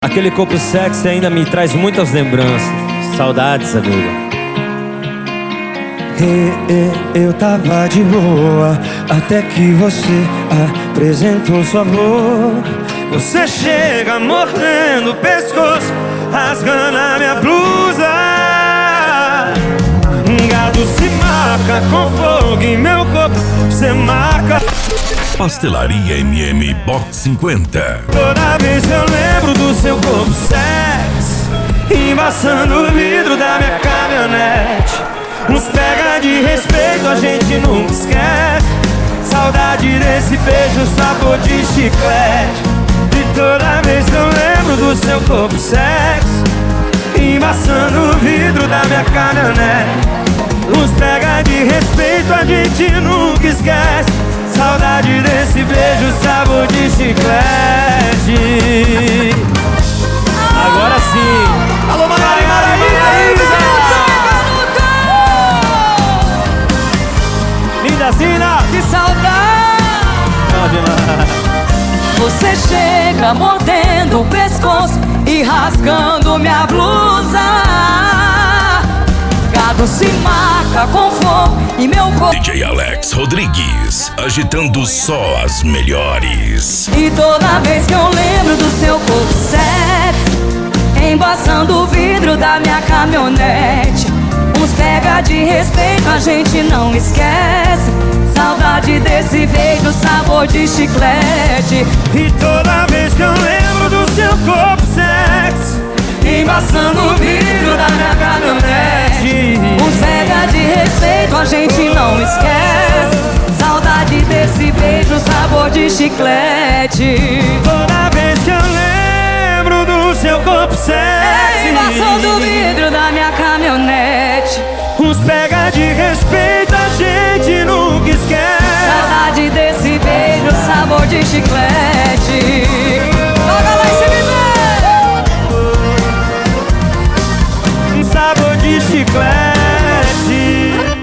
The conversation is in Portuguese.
Aquele corpo sexy ainda me traz muitas lembranças. Saudades, amigo. Eu tava de boa até que você apresentou sua boca. Você chega mordendo o pescoço, rasgando a minha blusa. Gado se marca com fogo em meu corpo. Você marca. Pastelaria MM Box 50. Toda vez eu lembro do seu corpo sexy, embaçando o vidro da minha caminhonete. Uns pega de respeito, a gente nunca esquece. Saudade desse beijo, sabor de chiclete. E toda vez que eu lembro do seu corpo sexy, embaçando o vidro da minha caminhonete. Uns pega de respeito, a gente nunca esquece. Saudade desse beijo, sabor de chiclete. Agora sim. Alô, Maraísa! Linda Zina! Que saudade! Você chega mordendo o pescoço e rasgando minha blusa. Gado se marca com fogo e meu corpo. DJ Alex Rodrigues, agitando só as melhores. E toda vez que eu lembro do seu corpo sexy, embaçando o vidro da minha caminhonete. Uns pega de respeito, a gente não esquece. Saudade desse beijo, sabor de chiclete. E toda vez que eu lembro do seu corpo sexy, embaçando o vidro da minha caminhonete. Uns pega de respeito, a gente não esquece. Saudade desse beijo, sabor de chiclete. toda vez que eu lembro do seu corpo sexy, Embaçando o vidro da minha caminhonete. uns pega de respeito, a gente nunca esquece. Saudade desse beijo, sabor de chiclete.